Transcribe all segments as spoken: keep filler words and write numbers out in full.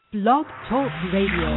Blog Talk Radio.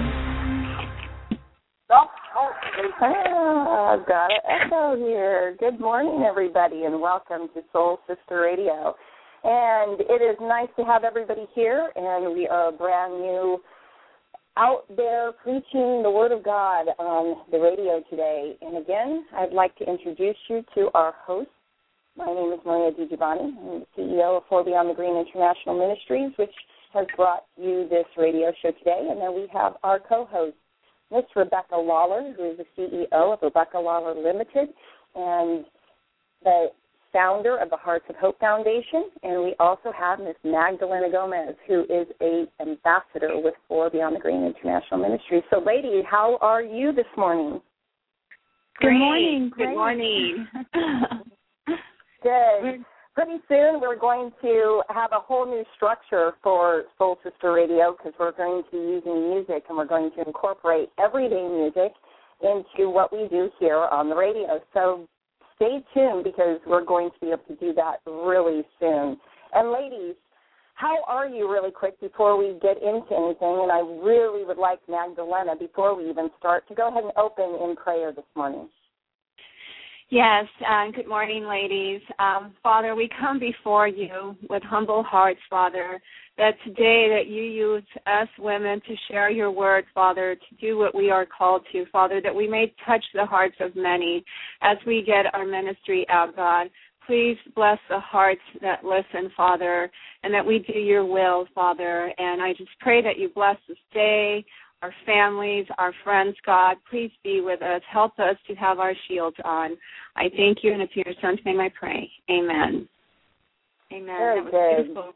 Blog Talk Radio. Ah, I've got an echo here. Good morning, everybody, and welcome to Soul Sister Radio. And it is nice to have everybody here, and we are brand new out there preaching the Word of God on the radio today. And again, I'd like to introduce you to our host. My name is Maria DiGiovanni. I'm the C E O of For Beyond the Green International Ministries, which has brought you this radio show today. And then we have our co-host, Miss Rebecca Lawler, who is the C E O of Rebecca Lawler Limited and the founder of the Hearts of Hope Foundation. And we also have Miss Magdalena Gomez, who is a ambassador with For Beyond the Green International Ministries. So, lady, how are you this morning? Good morning. Good Great. morning. Good. Pretty soon we're going to have a whole new structure for Soul Sister Radio because we're going to be using music and we're going to incorporate everyday music into what we do here on the radio. So stay tuned because we're going to be able to do that really soon. And ladies, how are you really quick before we get into anything? And I really would like Magdalena, before we even start, to go ahead and open in prayer this morning. Yes, uh, good morning, ladies. Um, Father, we come before you with humble hearts, Father, that today that you use us women to share your word, Father, to do what we are called to, Father, that we may touch the hearts of many as we get our ministry out, God. Please bless the hearts that listen, Father, and that we do your will, Father. And I just pray that you bless this day, our families, our friends, God. Please be with us. Help us to have our shields on. I thank you, and it's your son's name I pray. Amen. Amen. Very that was good. beautiful.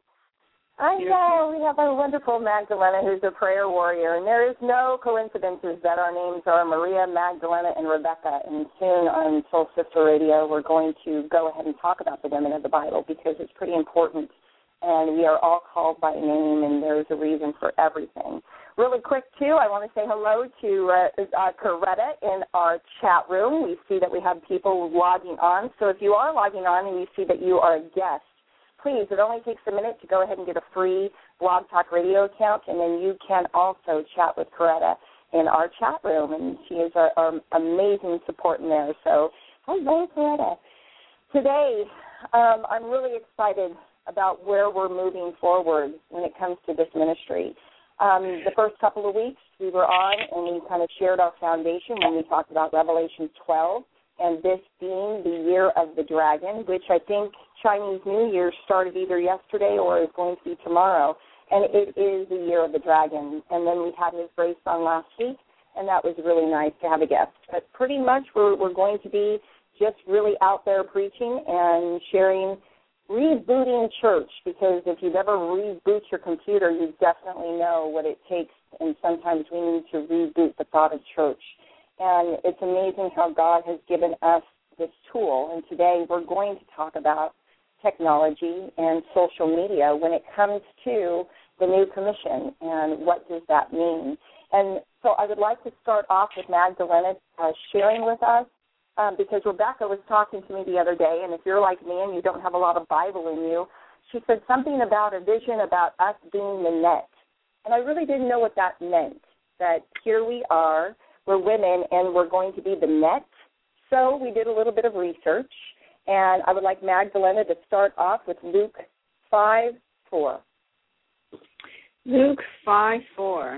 I Beautiful. know. We have our wonderful Magdalena, who's a prayer warrior, and there is no coincidences that our names are Maria, Magdalena, and Rebecca. And soon on Soul Sister Radio, we're going to go ahead and talk about the women of the Bible because it's pretty important, and we are all called by name, and there's a reason for everything. Really quick, too, I want to say hello to uh, uh, Coretta in our chat room. We see that we have people logging on. So if you are logging on and you see that you are a guest, please, it only takes a minute to go ahead and get a free Blog Talk Radio account, and then you can also chat with Coretta in our chat room, and she is our, our amazing support in there. So hello, Coretta. Today, um, I'm really excited about where we're moving forward when it comes to this ministry. Um, the first couple of weeks we were on and we kind of shared our foundation when we talked about Revelation twelve and this being the year of the dragon, which I think Chinese New Year started either yesterday or is going to be tomorrow. And it is the year of the dragon. And then we had his grace on last week, and that was really nice to have a guest. But pretty much we're, we're going to be just really out there preaching and sharing rebooting church, because if you've ever reboot your computer, you definitely know what it takes, and sometimes we need to reboot the thought of church. And it's amazing how God has given us this tool, and today we're going to talk about technology and social media when it comes to the new commission and what does that mean. And so I would like to start off with Magdalena uh, sharing with us, Um, because Rebecca was talking to me the other day, and if you're like me and you don't have a lot of Bible in you, she said something about a vision about us being the net. And I really didn't know what that meant, that here we are, we're women, and we're going to be the net. So we did a little bit of research, and I would like Magdalena to start off with Luke five four. Luke five four.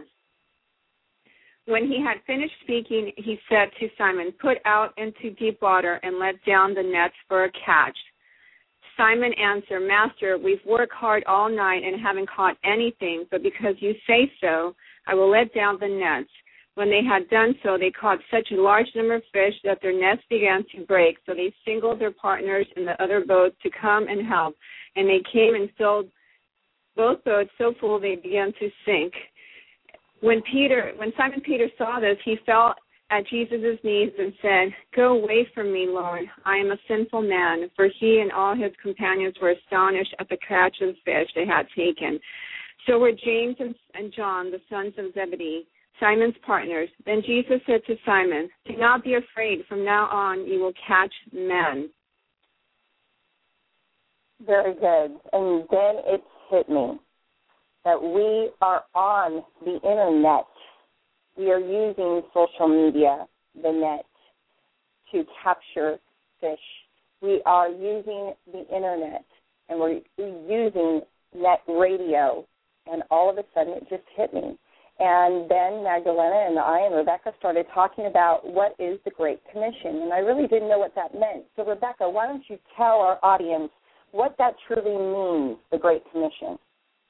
When he had finished speaking, he said to Simon, "Put out into deep water and let down the nets for a catch." Simon answered, "Master, we've worked hard all night and haven't caught anything, but because you say so, I will let down the nets." When they had done so, they caught such a large number of fish that their nets began to break. So they signaled their partners in the other boat to come and help, and they came and filled both boats so full they began to sink. When Peter, when Simon Peter saw this, he fell at Jesus' knees and said, "Go away from me, Lord. I am a sinful man." For he and all his companions were astonished at the catch of fish they had taken. So were James and John, the sons of Zebedee, Simon's partners. Then Jesus said to Simon, "Do not be afraid. From now on you will catch men." Very good. And then it hit me. that we are on the Internet. We are using social media, the net, to capture fish. We are using the Internet, and we're using net radio, and all of a sudden it just hit me. And then Magdalena and I and Rebecca started talking about what is the Great Commission, and I really didn't know what that meant. So, Rebecca, why don't you tell our audience what that truly means, the Great Commission?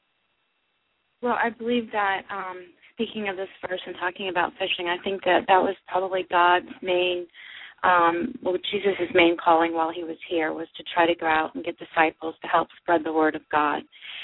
Well, I believe that, um, speaking of this verse and talking about fishing, I think that that was probably God's main, um, well, Jesus' main calling while he was here was to try to go out and get disciples to help spread the word of God,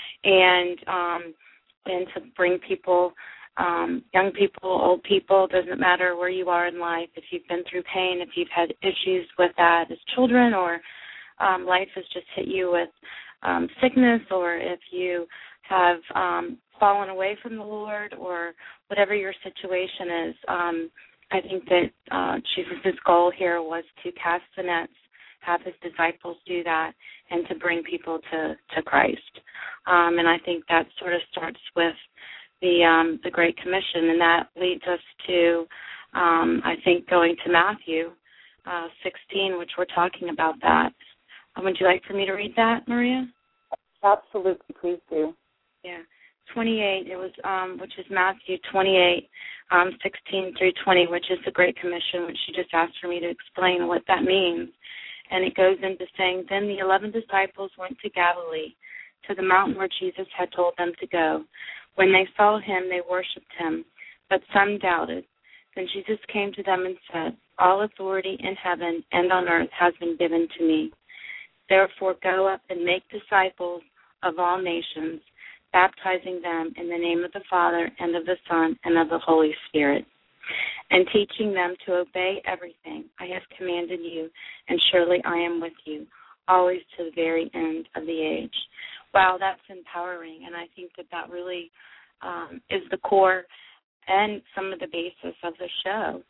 and um, and to bring people. Um, young people, old people, doesn't matter where you are in life. If you've been through pain, if you've had issues with that as children, or um, life has just hit you with um, sickness, or if you have um, fallen away from the Lord, or whatever your situation is, um, I think that uh, Jesus' goal here was to cast the nets, have his disciples do that, and to bring people to, to Christ. Um, and I think that sort of starts with the um, the Great Commission, and that leads us to, um, I think, going to Matthew uh, sixteen, which we're talking about that. Um, would you like for me to read that, Maria? Absolutely, please do. Yeah, twenty-eight. It was, um, which is Matthew twenty-eight, um, sixteen through twenty, which is the Great Commission, which she just asked for me to explain what that means. And it goes into saying, then the eleven disciples went to Galilee, to the mountain where Jesus had told them to go. When they saw him, they worshipped him, but some doubted. Then Jesus came to them and said, all authority in heaven and on earth has been given to me. Therefore go up and make disciples of all nations, baptizing them in the name of the Father and of the Son and of the Holy Spirit, and teaching them to obey everything I have commanded you, and surely I am with you, always to the very end of the age. Wow, that's empowering, and I think that that really um, is the core and some of the basis of the show,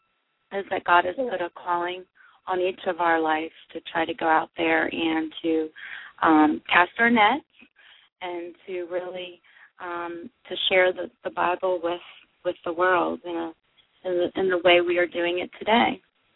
is that God has put a calling on each of our lives to try to go out there and to um, cast our nets and to really um, to share the, the Bible with, with the world in, a, in, the, in the way we are doing it today.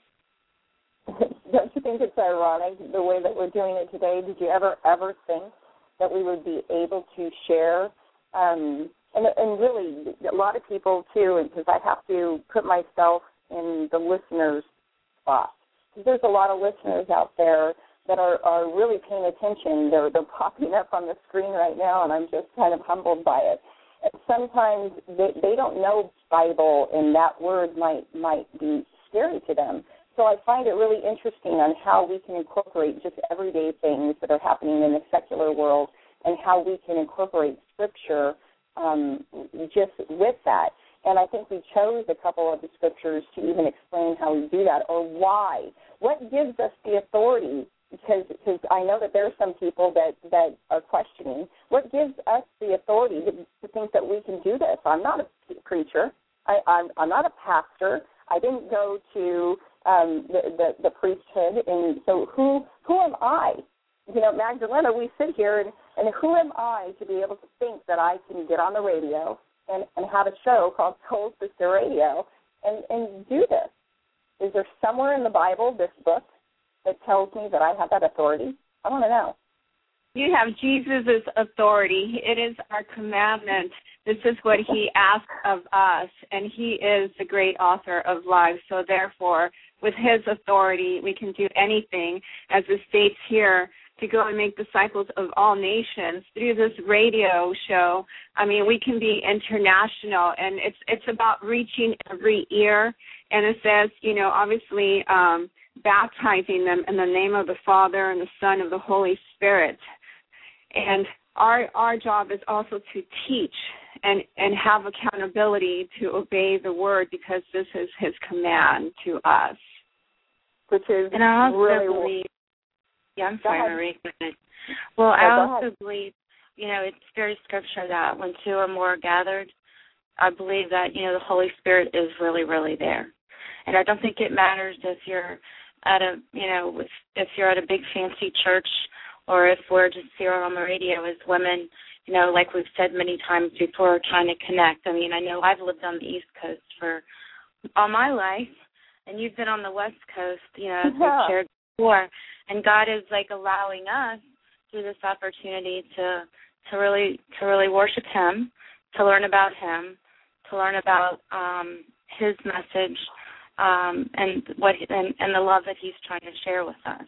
Don't you think it's ironic the way that we're doing it today? Did you ever, ever think that we would be able to share, um, and, and really a lot of people too, because I have to put myself in the listener's spot. There's a lot of listeners out there that are, are really paying attention. They're, they're popping up on the screen right now, and I'm just kind of humbled by it. And sometimes they, they don't know Bible, and that word might might be scary to them. So I find it really interesting on how we can incorporate just everyday things that are happening in the secular world and how we can incorporate Scripture um, just with that. And I think we chose a couple of the Scriptures to even explain how we do that or why. What gives us the authority? Because, because I know that there are some people that, that are questioning. What gives us the authority to, to think that we can do this? I'm not a preacher. I, I'm, I'm not a pastor. I didn't go to Um, the, the, the priesthood, and so who who am I? You know, Magdalena, we sit here, and, and who am I to be able to think that I can get on the radio and, and have a show called Soul Sister Radio and, and do this? Is there somewhere in the Bible, this book, that tells me that I have that authority? I want to know. You have Jesus' authority. It is our commandment. This is what he asks of us, and he is the great author of life. So therefore, with his authority, we can do anything, as it states here, to go and make disciples of all nations through this radio show. I mean, we can be international, and it's it's about reaching every ear. And it says, you know, obviously um, baptizing them in the name of the Father and the Son and the Holy Spirit. And our our job is also to teach and, and have accountability to obey the word, because this is his command to us. Which is and I also really believe, yeah, I'm go sorry, ahead. Marie. Go ahead. Well, no, I go also ahead. believe, you know, it's very scripture that when two or more are gathered, I believe that, you know, the Holy Spirit is really, really there. And I don't think it matters if you're at a, you know, if, if you're at a big fancy church, or if we're just here on the radio as women, you know, like we've said many times before, trying to connect. I mean, I know I've lived on the East Coast for all my life, and you've been on the West Coast, you know, as yeah. we've shared before. And God is, like, allowing us through this opportunity to to really to really worship Him, to learn about Him, to learn about um, His message, um, and what and, and the love that He's trying to share with us.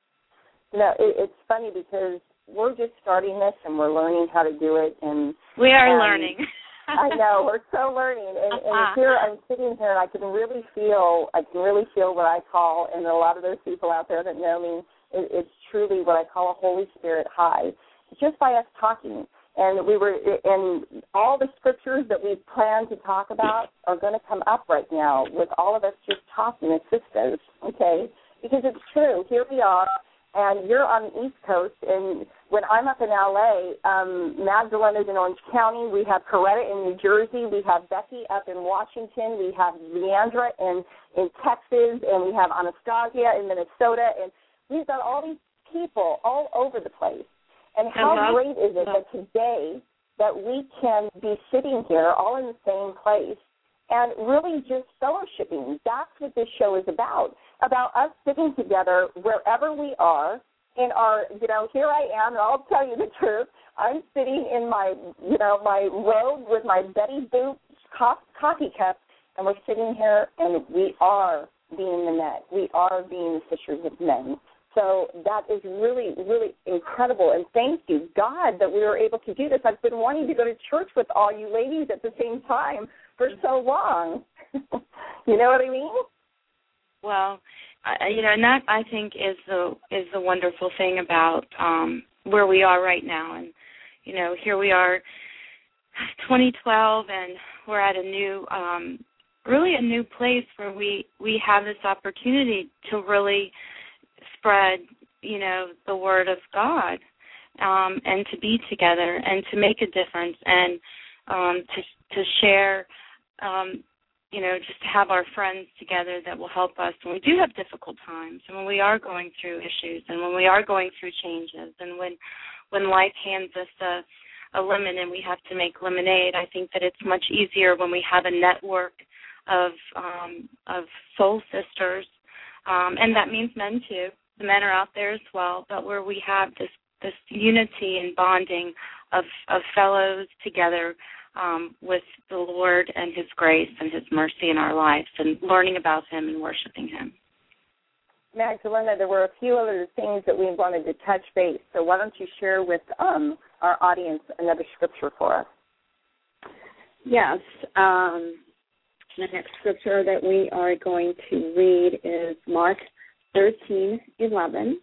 You know, it, it's funny because we're just starting this and we're learning how to do it, and we are um, learning. I know, we're so learning, and, uh-huh. and here I'm sitting here and I can really feel, I can really feel what I call, and a lot of those people out there that know me, it, it's truly what I call a Holy Spirit high, just by us talking. And we were, and all the scriptures that we plan to talk about are going to come up right now with all of us just talking as sisters, okay? Because it's true. Here we are, and you're on the East Coast, and when I'm up in L A, um, Magdalena's in Orange County. We have Coretta in New Jersey. We have Becky up in Washington. We have Leandra in, in Texas, and we have Anastasia in Minnesota, and we've got all these people all over the place. And how uh-huh. great is it that today that we can be sitting here all in the same place and really just fellowshipping. That's what this show is about, about us sitting together wherever we are in our, you know, here I am, and I'll tell you the truth. I'm sitting in my, you know, my robe with my Betty Boop co- coffee cup, and we're sitting here, and we are being the net. We are being the fishers of men. So that is really, really incredible. And thank you, God, that we were able to do this. I've been wanting to go to church with all you ladies at the same time for so long. You know what I mean? Well, I, you know, and that I think is the is the wonderful thing about um, where we are right now. And you know, here we are, twenty twelve, and we're at a new, um, really a new place where we we have this opportunity to really spread, you know, the word of God, um, and to be together and to make a difference and um, to to share, um, you know, just to have our friends together that will help us when we do have difficult times and when we are going through issues and when we are going through changes and when when life hands us a, a lemon and we have to make lemonade. I think that it's much easier when we have a network of um, of soul sisters, um, and that means men too. The men are out there as well, but where we have this, this unity and bonding of, of fellows together um, with the Lord and His grace and His mercy in our lives and learning about Him and worshiping Him. Magdalena, there were a few other things that we wanted to touch base, so why don't you share with um, our audience another scripture for us? Yes. Um, the next scripture that we are going to read is Mark thirteen eleven.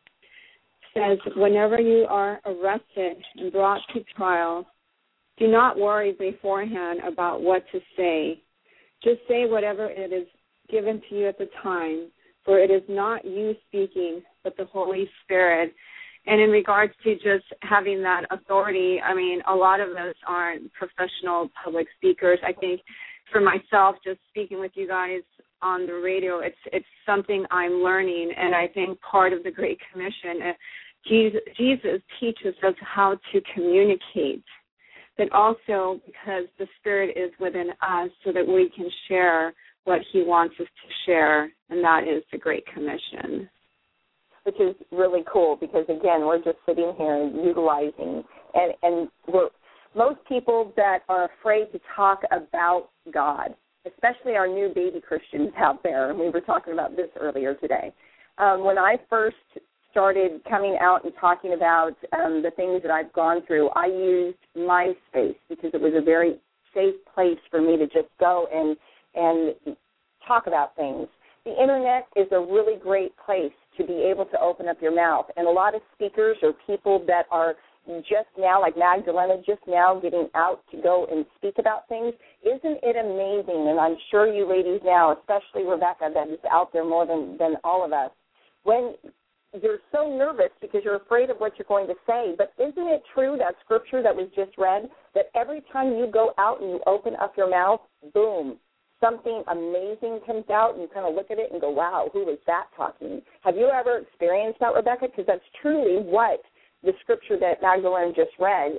Says, whenever you are arrested and brought to trial, do not worry beforehand about what to say. Just say whatever it is given to you at the time, for it is not you speaking, but the Holy Spirit. And in regards to just having that authority, I mean, a lot of us aren't professional public speakers. I think for myself, just speaking with you guys on the radio, it's it's something I'm learning, and I think part of the Great Commission, uh, Jesus, Jesus teaches us how to communicate, but also because the Spirit is within us so that we can share what He wants us to share, and that is the Great Commission. Which is really cool because, again, we're just sitting here and utilizing, and, and we're, most people that are afraid to talk about God, especially our new baby Christians out there, and we were talking about this earlier today. Um, when I first started coming out and talking about um, the things that I've gone through, I used MySpace because it was a very safe place for me to just go and and talk about things. The Internet is a really great place to be able to open up your mouth, and a lot of speakers or people that are just now, like Magdalena, just now getting out to go and speak about things. Isn't it amazing? And I'm sure you ladies now, especially Rebecca, that is out there more than, than all of us, when you're so nervous because you're afraid of what you're going to say. But isn't it true, that scripture that was just read, that every time you go out and you open up your mouth, boom, something amazing comes out, and you kind of look at it and go, wow, who was that talking? Have you ever experienced that, Rebecca? Because that's truly what the scripture that Magdalena just read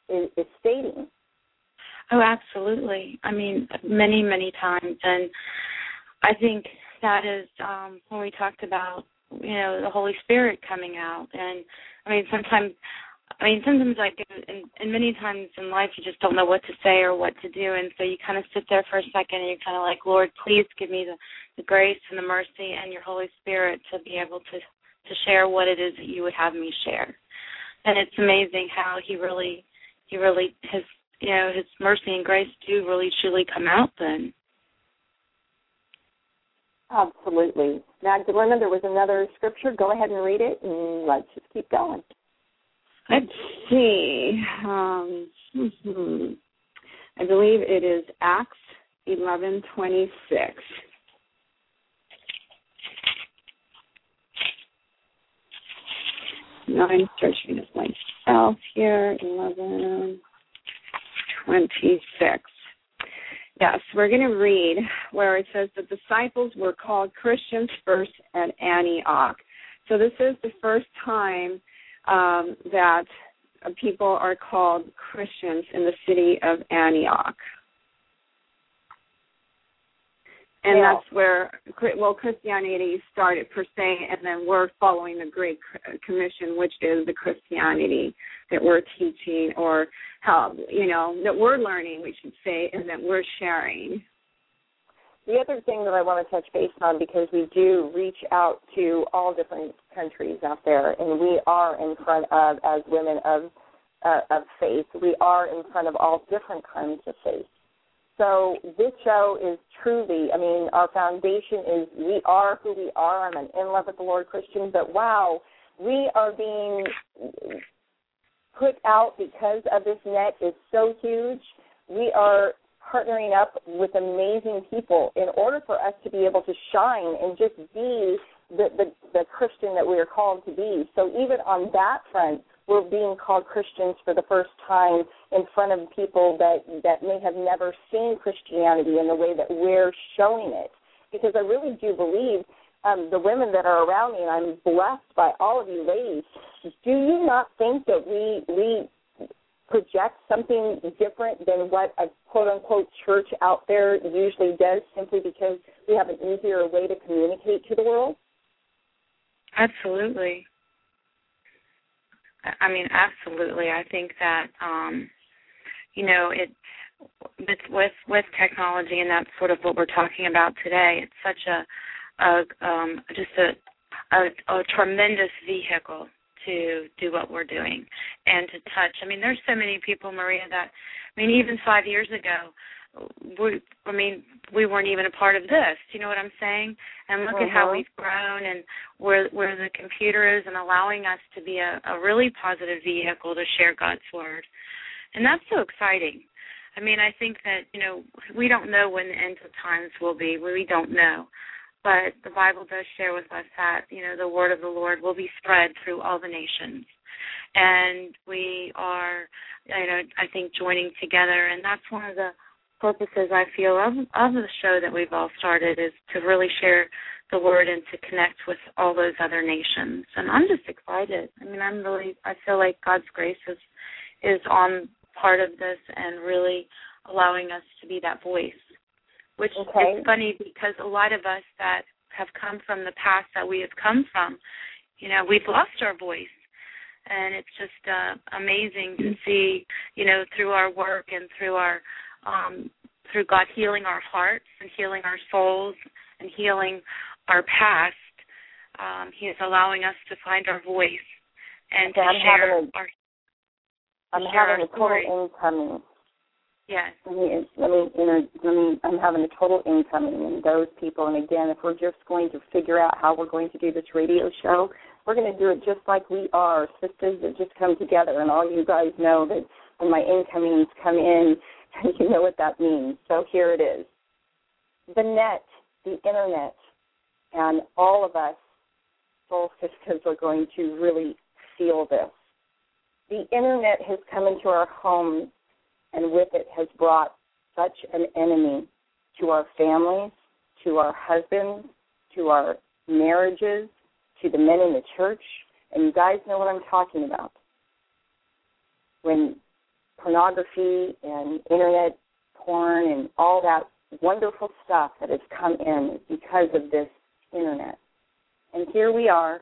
is, is stating. Oh, absolutely. I mean, many, many times. And I think that is um, when we talked about, you know, the Holy Spirit coming out. And, I mean, sometimes, I mean, sometimes like, and, and many times in life you just don't know what to say or what to do. And so you kind of sit there for a second and you're kind of like, Lord, please give me the, the grace and the mercy and your Holy Spirit to be able to, to share what it is that you would have me share. And it's amazing how he really, he really, his, you know, his mercy and grace do really truly come out then. Absolutely. Magdalena, there was another scripture. Go ahead and read it, and let's just keep going. Let's see. Um, mm-hmm. I believe it is Acts eleven twenty-six. Now I'm searching it myself here. eleven twenty-six. Yes, we're going to read where it says the disciples were called Christians first at Antioch. So this is the first time um, that people are called Christians in the city of Antioch. And yeah. that's where, well, Christianity started per se, and then we're following the Great Commission, which is the Christianity that we're teaching, or how, you know, that we're learning, we should say, and that we're sharing. The other thing that I want to touch base on, because we do reach out to all different countries out there, and we are in front of, as women of uh, of faith, we are in front of all different kinds of faith. So this show is truly, I mean, our foundation is we are who we are. I'm an in love with the Lord Christian, but wow, we are being put out because of this net is so huge. We are partnering up with amazing people in order for us to be able to shine and just be the, the, the Christian that we are called to be. So even on that front, we're being called Christians for the first time in front of people that, that may have never seen Christianity in the way that we're showing it. Because I really do believe um, the women that are around me, and I'm blessed by all of you ladies, do you not think that we we project something different than what a quote-unquote church out there usually does simply because we have an easier way to communicate to the world? Absolutely. I mean, absolutely. I think that, um, you know, it with, with with technology, and that's sort of what we're talking about today. It's such a, a um, just a, a, a tremendous vehicle to do what we're doing and to touch. I mean, there's so many people, Maria, that, I mean, even five years ago, we, I mean, we weren't even a part of this. Do you know what I'm saying? And look uh-huh. at how we've grown and where where the computer is and allowing us to be a, a really positive vehicle to share God's word. And that's so exciting. I mean, I think that, you know, we don't know when the end of times will be. We don't know. But the Bible does share with us that, you know, the word of the Lord will be spread through all the nations. And we are, you know, I think joining together. And that's one of the purposes, I feel, of, of the show that we've all started is to really share the word and to connect with all those other nations. And I'm just excited. I mean, I'm really, I feel like God's grace is, is on part of this and really allowing us to be that voice, which okay. is funny because a lot of us that have come from the past that we have come from, you know, we've lost our voice. And it's just uh, amazing to see, you know, through our work and through our Um, through God healing our hearts and healing our souls and healing our past, um, He is allowing us to find our voice and okay, to I'm share having a, our I'm share having our a total story. incoming. Yes. Let me, let me, you know, let me, I'm having a total incoming in those people. And again, if we're just going to figure out how we're going to do this radio show, we're going to do it just like we are, sisters that just come together. And all you guys know that when my incomings come in, you know what that means. So here it is. The net, the Internet, and all of us soul sisters are going to really feel this. The Internet has come into our homes, and with it has brought such an enemy to our families, to our husbands, to our marriages, to the men in the church. And you guys know what I'm talking about. When pornography and internet porn and all that wonderful stuff that has come in because of this internet. And here we are,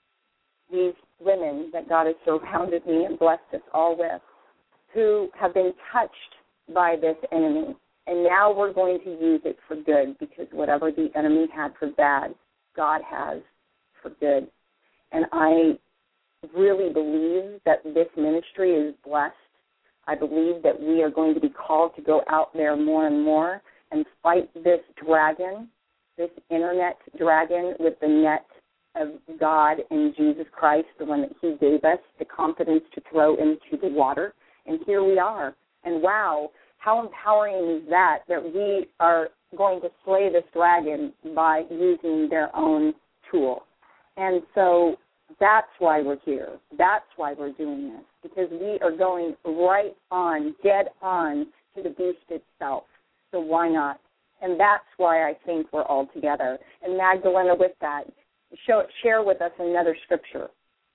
these women that God has surrounded me and blessed us all with, who have been touched by this enemy. And now we're going to use it for good, because whatever the enemy had for bad, God has for good. And I really believe that this ministry is blessed. I believe that we are going to be called to go out there more and more and fight this dragon, this internet dragon, with the net of God and Jesus Christ, the one that he gave us the confidence to throw into the water. And here we are. And wow, how empowering is that, that we are going to slay this dragon by using their own tool. And so that's why we're here. That's why we're doing this, because we are going right on, dead on to the beast itself. So why not? And that's why I think we're all together. And Magdalena, with that, show, share with us another scripture.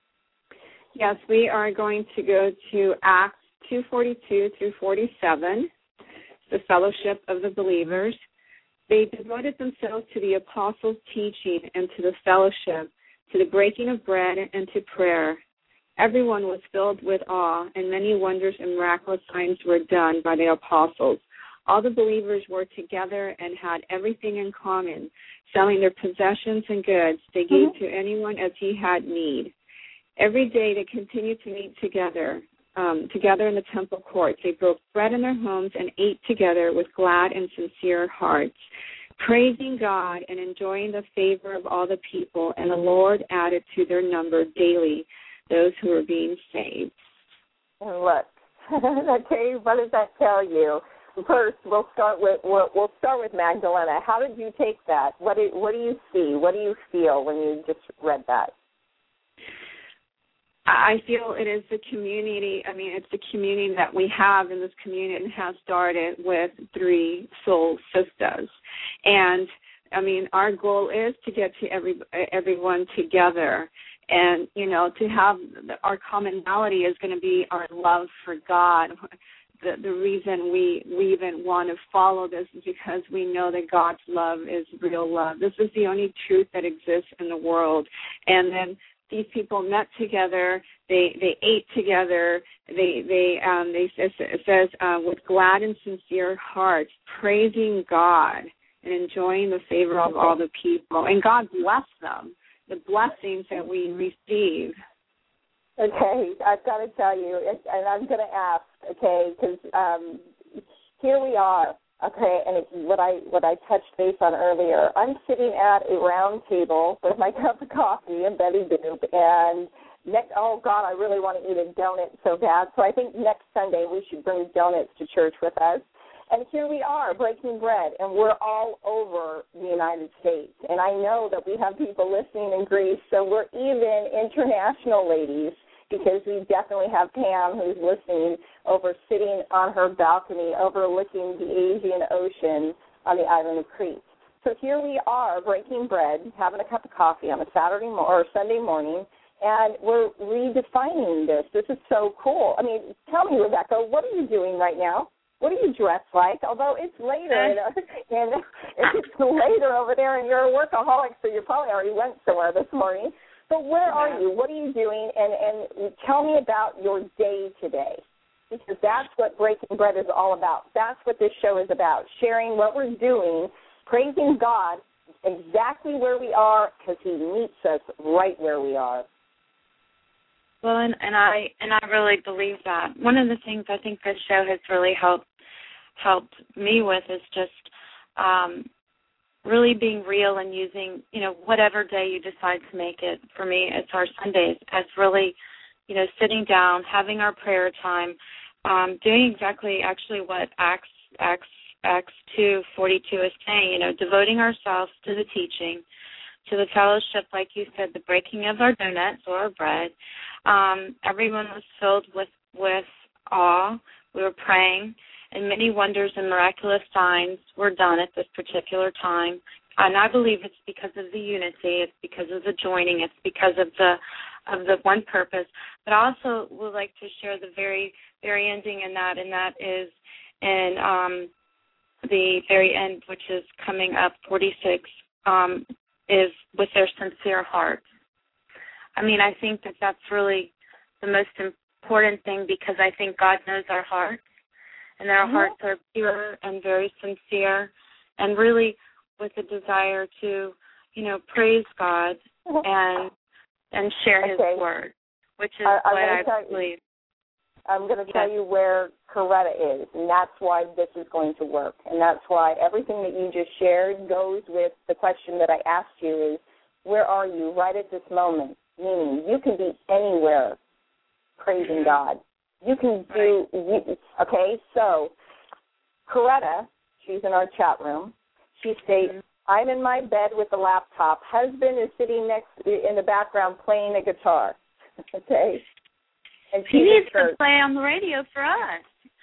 Yes, we are going to go to Acts two forty-two through forty-seven, the fellowship of the believers. They devoted themselves to the apostles' teaching and to the fellowship, to the breaking of bread and to prayer. Everyone was filled with awe, and many wonders and miraculous signs were done by the apostles. All the believers were together and had everything in common. Selling their possessions and goods, they gave mm-hmm. to anyone as he had need. Every day they continued to meet together, um, together in the temple courts. They broke bread in their homes and ate together with glad and sincere hearts, praising God and enjoying the favor of all the people. And the Lord added to their number daily those who were being saved. And look, okay, what does that tell you? First, we'll start with we'll, we'll start with Magdalena. How did you take that? What do what do you see? What do you feel when you just read that? I feel it is the community. I mean, it's the community that we have, and this community has started with three soul sisters. And I mean, our goal is to get to every everyone together. And, you know, to have our commonality is going to be our love for God. The, the reason we, we even want to follow this is because we know that God's love is real love. This is the only truth that exists in the world. And then these people met together. They they ate together. They they um they it says uh, with glad and sincere hearts, praising God and enjoying the favor of all the people. And God blessed them. The blessings that we receive. Okay, I've got to tell you, and I'm going to ask, okay, because um, here we are, okay, and it's what I what I touched base on earlier. I'm sitting at a round table with my cup of coffee and Betty Boop, and next, oh, God, I really want to eat a donut so bad, so I think next Sunday we should bring donuts to church with us. And here we are, breaking bread, and we're all over the United States. And I know that we have people listening in Greece, so we're even international ladies, because we definitely have Pam, who's listening, over sitting on her balcony overlooking the Asian Ocean on the island of Crete. So here we are, breaking bread, having a cup of coffee on a Saturday mo- or Sunday morning, and we're redefining this. This is so cool. I mean, tell me, Rebecca, what are you doing right now? What do you dress like? Although it's later, and, and it's later over there, and you're a workaholic, so you probably already went somewhere this morning. But where are you? What are you doing? And, and tell me about your day today, because that's what Breaking Bread is all about. That's what this show is about, sharing what we're doing, praising God exactly where we are, because he meets us right where we are. Well, and, and I and I really believe that. One of the things I think this show has really helped helped me with is just um, really being real and using, you know, whatever day you decide to make it. For me, it's our Sundays. It's really, you know, sitting down, having our prayer time, um, doing exactly actually what Acts Acts Acts two forty-two is saying. You know, devoting ourselves to the teaching, to the fellowship, like you said, the breaking of our donuts or our bread. Um, everyone was filled with, with awe. We were praying, and many wonders and miraculous signs were done at this particular time. And I believe it's because of the unity. It's because of the joining. It's because of the of the one purpose. But I also would like to share the very very ending in that, and that is in um, the very end, which is coming up, forty-six, um, is with their sincere hearts. I mean, I think that that's really the most important thing, because I think God knows our hearts, and our mm-hmm. hearts are pure and very sincere, and really with a desire to, you know, praise God mm-hmm. and and share His okay. word, which is I, what I believe. I'm going to yes. tell you where Coretta is, and that's why this is going to work, and that's why everything that you just shared goes with the question that I asked you is, where are you right at this moment? Meaning, you can be anywhere praising God. You can do, right. you, okay, so Coretta, she's in our chat room, she states, mm-hmm. I'm in my bed with the laptop. Husband is sitting next in the background playing a guitar, okay? And he needs to play on the radio for us.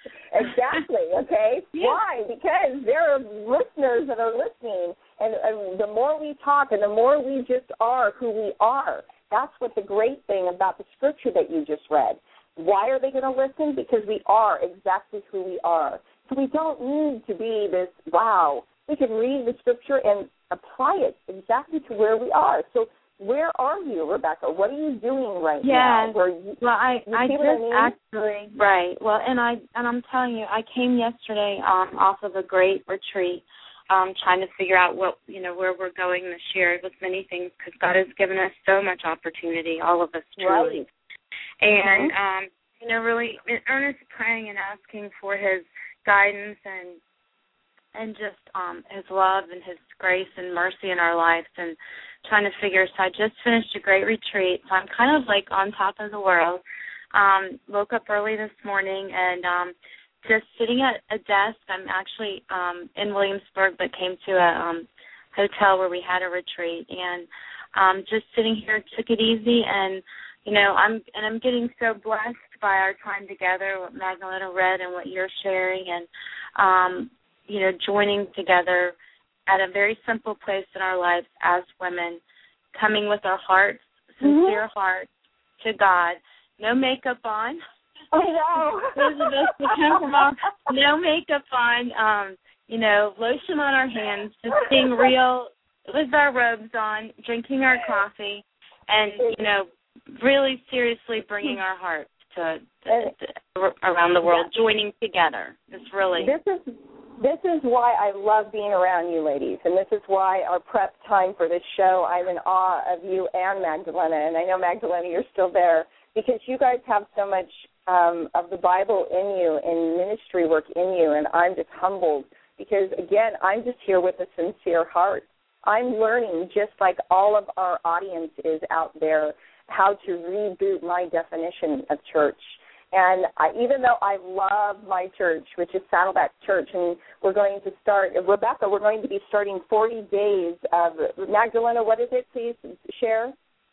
Exactly, okay? Yeah. Why? Because there are listeners that are listening, and, and the more we talk and the more we just are who we are, that's what the great thing about the scripture that you just read. Why are they going to listen? Because we are exactly who we are. So we don't need to be this, wow. We can read the scripture and apply it exactly to where we are. So where are you, Rebecca? What are you doing right yeah. now? Where you, well, I, you I see just what I mean? actually, right. Well, and, I, and I'm telling you, I came yesterday um, off of a great retreat, um, trying to figure out what, you know, where we're going this year with many things, because God has given us so much opportunity, all of us truly. Right. And, mm-hmm. um, you know, really earnest praying and asking for His guidance and and just um, His love and His grace and mercy in our lives, and trying to figure. So I just finished a great retreat, so I'm kind of like on top of the world. Um, woke up early this morning and um, just sitting at a desk. I'm actually um, in Williamsburg, but came to a um, hotel where we had a retreat, and um, just sitting here, took it easy, and you know, I'm and I'm getting so blessed by our time together, what Magdalena read and what you're sharing, and um, you know, joining together at a very simple place in our lives as women, coming with our hearts, sincere mm-hmm. hearts to God, no makeup on. Oh, no. Elizabeth, no makeup on, um, you know, lotion on our hands, just being real with our robes on, drinking our coffee, and, you know, really seriously bringing our hearts to, to, to around the world, joining together. It's really... This is... This is why I love being around you ladies, and this is why our prep time for this show, I'm in awe of you and Magdalena, and I know, Magdalena, you're still there, because you guys have so much um, of the Bible in you and ministry work in you, and I'm just humbled because, again, I'm just here with a sincere heart. I'm learning, just like all of our audience is out there, how to reboot my definition of church. And I, even though I love my church, which is Saddleback Church, and we're going to start, Rebecca, we're going to be starting forty days of, Magdalena, what is it? Please share.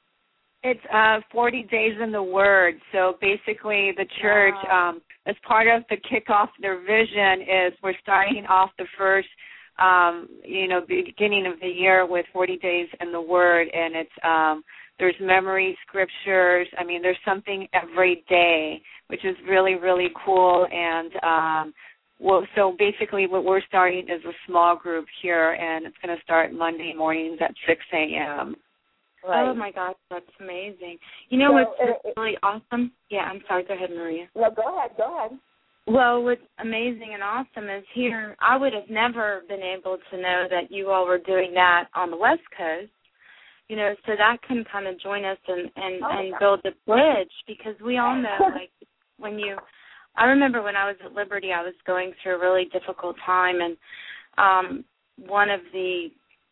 It's uh, forty days in the Word. So basically the church, wow. um, as part of the kickoff, their vision is we're starting off the first, um, you know, beginning of the year with forty days in the Word, and it's um, there's memory scriptures. I mean, there's something every day, which is really, really cool. And um, well, so basically what we're starting is a small group here, and it's going to start Monday mornings at six a.m. Right. Oh, my gosh, that's amazing. You know so, what's uh, really awesome? Yeah, I'm sorry. Go ahead, Maria. No, go ahead. Go ahead. Well, what's amazing and awesome is here, I would have never been able to know that you all were doing that on the West Coast. You know, so that can kind of join us and, and, oh, and build a bridge, because we all know, like, when you, I remember when I was at Liberty, I was going through a really difficult time, and um, one of the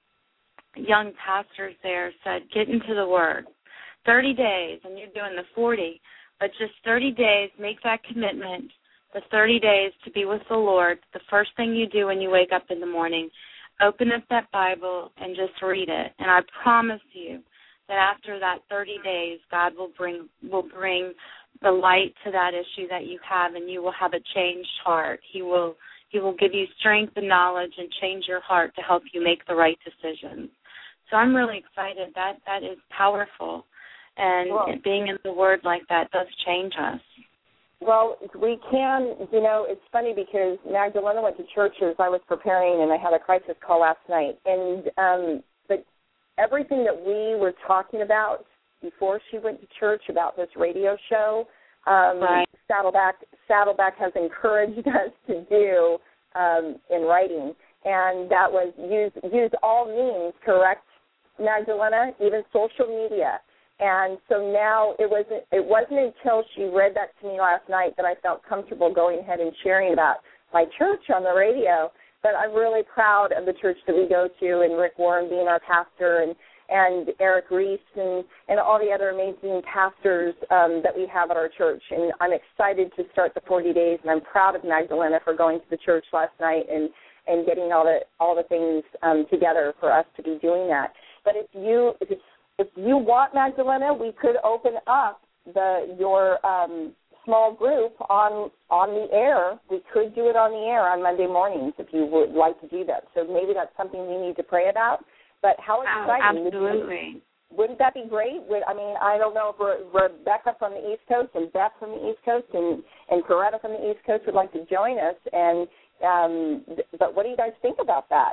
young pastors there said, get into the Word. thirty days, and you're doing the forty, but just thirty days, make that commitment, the thirty days to be with the Lord. The first thing you do when you wake up in the morning, open up that Bible and just read it. And I promise you that after that thirty days, God will bring will bring the light to that issue that you have, and you will have a changed heart. He will He will give you strength and knowledge and change your heart to help you make the right decisions. So I'm really excited. That that is powerful, and well, being in the Word like that does change us. Well, we can, you know, it's funny because Magdalena went to church as I was preparing, and I had a crisis call last night. And um, but everything that we were talking about before she went to church about this radio show, um, right. Saddleback, Saddleback has encouraged us to do um, in writing, and that was use use all means, correct, Magdalena, even social media. And so now it wasn't it wasn't until she read that to me last night that I felt comfortable going ahead and sharing about my church on the radio. But I'm really proud of the church that we go to, and Rick Warren being our pastor, and, and Eric Reese, and, and all the other amazing pastors um, that we have at our church. And I'm excited to start the forty days, and I'm proud of Magdalena for going to the church last night and, and getting all the all the things um, together for us to be doing that. But if you if it's If you want, Magdalena, we could open up the your um, small group on on the air. We could do it on the air on Monday mornings if you would like to do that. So maybe that's something we need to pray about. But how exciting. Oh, absolutely. Wouldn't that be great? Would, I mean, I don't know if Re- Rebecca from the East Coast and Beth from the East Coast and, and Coretta from the East Coast would like to join us. And um, But what do you guys think about that?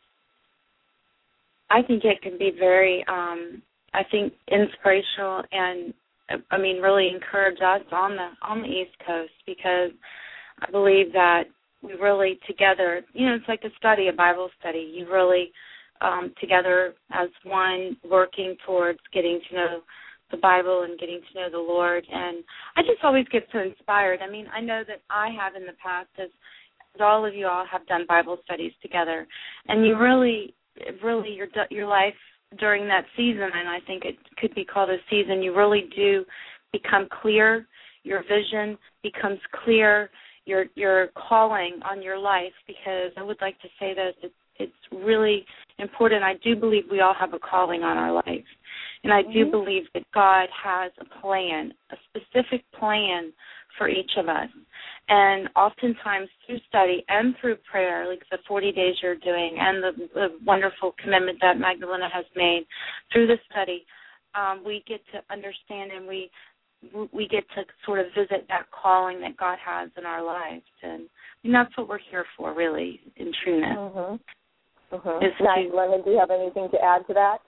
I think it can be very, um, I think, inspirational and, I mean, really encourage us on the on the East Coast, because I believe that we really together, you know, it's like a study, a Bible study. You really um, together as one working towards getting to know the Bible and getting to know the Lord. And I just always get so inspired. I mean, I know that I have in the past, as, as all of you all have done Bible studies together, and you really, really, your your life during that season, and I think it could be called a season, you really do become clear. Your vision becomes clear. Your your calling on your life, because I would like to say that it's, it's really important. I do believe we all have a calling on our life, and I do mm-hmm. believe that God has a plan, a specific plan for each of us. And oftentimes through study and through prayer, like the forty days you're doing and the, the wonderful commitment that Magdalena has made through the study, um, we get to understand and we we get to sort of visit that calling that God has in our lives. And, and that's what we're here for, really, in trueness. Mm-hmm. Mm-hmm. Magdalena, do you have anything to add to that?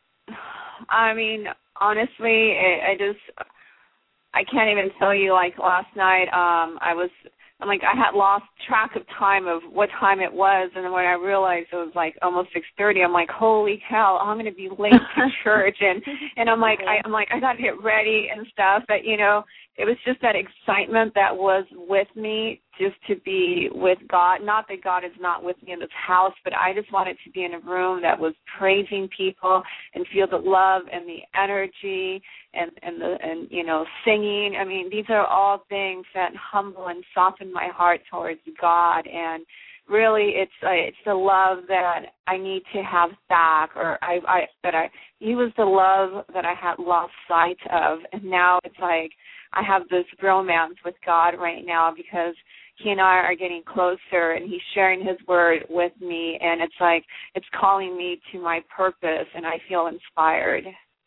I mean, honestly, I, I just... I can't even tell you, like, last night, um, I was, I'm like, I had lost track of time of what time it was, and then when I realized it was, like, almost six thirty, I'm like, holy cow, I'm going to be late to church, and, and I'm like, I, I'm like, I got to get ready and stuff, but, you know, it was just that excitement that was with me just to be with God. Not that God is not with me in this house, but I just wanted to be in a room that was praising people and feel the love and the energy and, and the and you know, singing. I mean, these are all things that humble and soften my heart towards God. And really, it's uh, it's the love that I need to have back, or I, I that I He was the love that I had lost sight of, and now it's like I have this romance with God right now, because He and I are getting closer, and He's sharing His word with me, and it's like it's calling me to my purpose, and I feel inspired.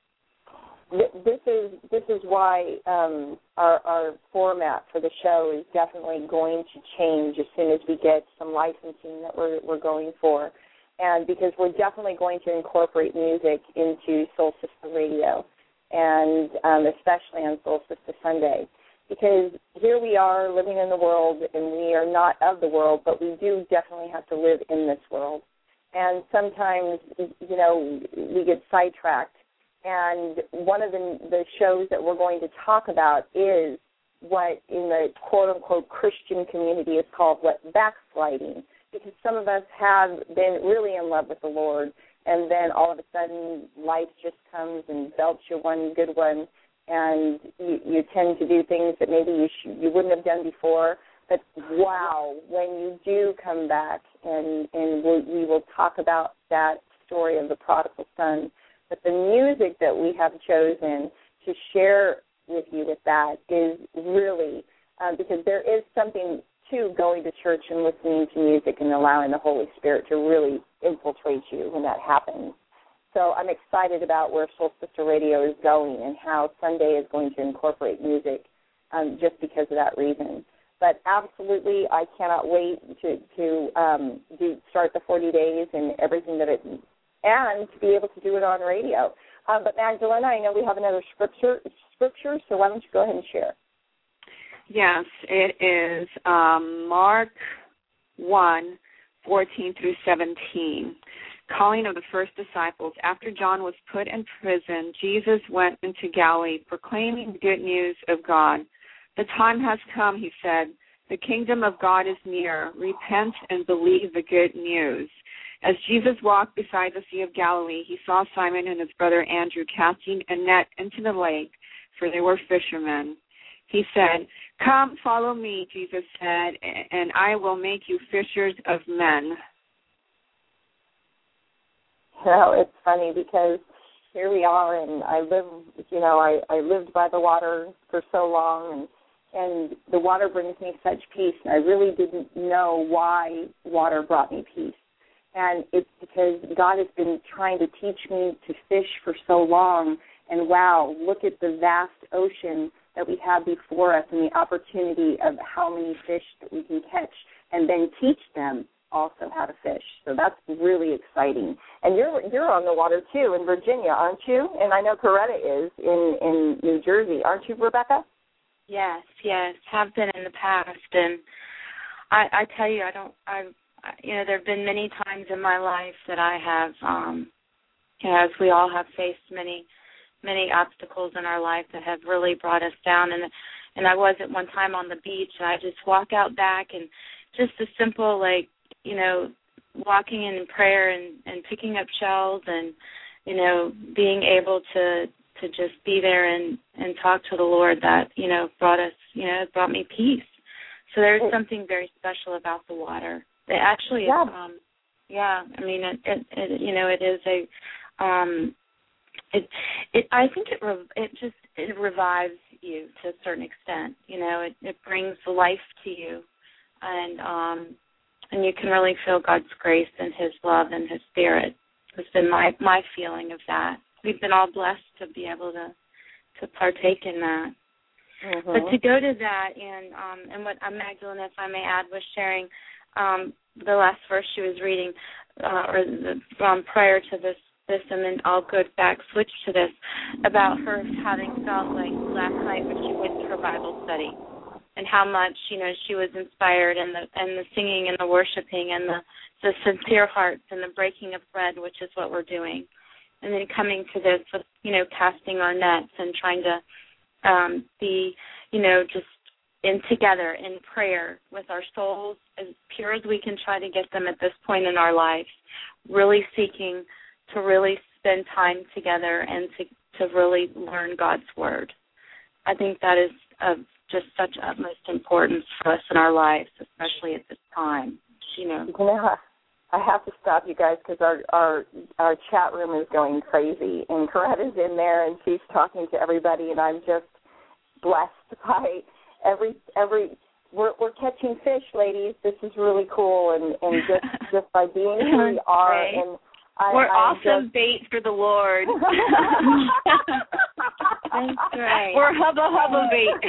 This is this is why um, our, our format for the show is definitely going to change as soon as we get some licensing that we're we're going for, and because we're definitely going to incorporate music into Soul Sister Radio, and um, especially on Soul Sister Sunday, because here we are living in the world, and we are not of the world, but we do definitely have to live in this world, and sometimes, you know, we get sidetracked. And one of the, the shows that we're going to talk about is what in the quote-unquote Christian community is called what backsliding, because some of us have been really in love with the Lord, and then all of a sudden life just comes and belts you one good one, and you, you tend to do things that maybe you sh- you wouldn't have done before. But wow, when you do come back, and, and we, we will talk about that story of the prodigal son. But the music that we have chosen to share with you with that is really, um, because there is something to going to church and listening to music and allowing the Holy Spirit to really infiltrate you when that happens. So I'm excited about where Soul Sister Radio is going and how Sunday is going to incorporate music. um, just because of that reason. But absolutely, I cannot wait to to um, do start the forty days and everything that it, and to be able to do it on radio. Um, but Magdalena, I know we have another scripture, scripture, so why don't you go ahead and share? Yes, it is um, Mark one, fourteen through seventeen. Calling of the first disciples. After John was put in prison, Jesus went into Galilee, proclaiming the good news of God. The time has come, he said. The kingdom of God is near. Repent and believe the good news. As Jesus walked beside the Sea of Galilee, he saw Simon and his brother Andrew casting a net into the lake, for they were fishermen. He said, "Come, follow me," Jesus said, "and I will make you fishers of men." Well, it's funny because here we are, and I live, you know, I, I lived by the water for so long, and and the water brings me such peace, and I really didn't know why water brought me peace. And it's because God has been trying to teach me to fish for so long, and wow, look at the vast ocean that we have before us and the opportunity of how many fish that we can catch and then teach them also how to fish. So that's really exciting. And you're you're on the water, too, in Virginia, aren't you? And I know Coretta is in, in New Jersey. Aren't you, Rebecca? Yes, yes, have been in the past. And I, I tell you, I don't, I, you know, there have been many times in my life that I have, um, you know, as we all have faced many, many obstacles in our life that have really brought us down. And and I was at one time on the beach, and I just walk out back and just a simple, like, you know, walking in prayer and, and picking up shells and, you know, being able to to just be there and, and talk to the Lord that, you know, brought us, you know, it brought me peace. So there's something very special about the water. It actually, yeah, is, um, yeah I mean, it, it, it, you know, it is a, um, it, it, I think it, re- it just, it revives you to a certain extent. You know, it, it brings life to you. And, um, and you can really feel God's grace and His love and His Spirit. It's been my, my feeling of that. We've been all blessed to be able to, to partake in that. Mm-hmm. But to go to that, and um, and what uh, Magdalena, if I may add, was sharing um, the last verse she was reading, uh, or the, um, prior to this, this, and then I'll go back, switch to this, about her having felt like last night when she went to her Bible study, and how much, you know, she was inspired, and the and the singing and the worshiping and the, the sincere hearts and the breaking of bread, which is what we're doing. And then coming to this with, you know, casting our nets and trying to um, be, you know, just in together in prayer with our souls as pure as we can try to get them at this point in our lives, really seeking to really spend time together and to, to really learn God's Word. I think that is of just such utmost importance for us in our lives, especially at this time, you know. Yeah. I have to stop you guys because our, our our chat room is going crazy, and Coretta's in there, and she's talking to everybody, and I'm just blessed by every every. We're we're catching fish, ladies. This is really cool, and, and just just by being who we are, Great. and I, we're I'm awesome just... bait for the Lord. That's right. We're hubba hubba bait.